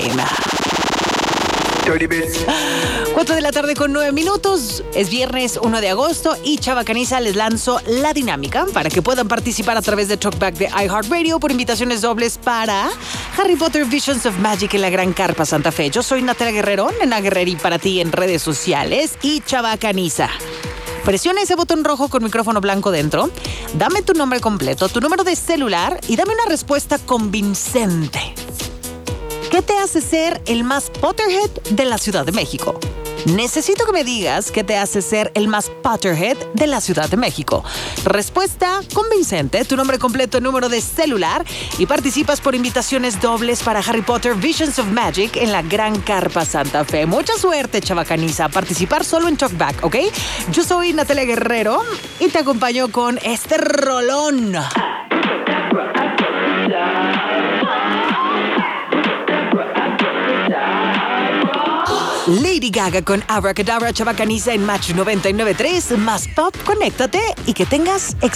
Time. 4 de la tarde con 9 minutos. Es viernes 1 de agosto y Chava Caniza les lanzo la dinámica para que puedan participar a través de Talkback de iHeartRadio por invitaciones dobles para Harry Potter Visions of Magic en la Gran Carpa Santa Fe. Yo soy Natalia Guerrero, Nena Guerreri para ti en redes sociales y Chava Caniza. Presiona ese botón rojo con micrófono blanco dentro. Dame tu nombre completo, tu número de celular y dame una respuesta convincente. ¿Qué te hace ser el más Potterhead de la Ciudad de México? Necesito que me digas qué te hace ser el más Potterhead de la Ciudad de México. Respuesta convincente, tu nombre completo, número de celular y participas por invitaciones dobles para Harry Potter Visions of Magic en la Gran Carpa Santa Fe. Mucha suerte, Chava Caniza. Participar solo en Talkback, ¿ok? Yo soy Natalia Guerrero y te acompaño con este rolón. Lady Gaga con Abracadabra, Chava Caniza en Match 99.3. Más pop, conéctate y que tengas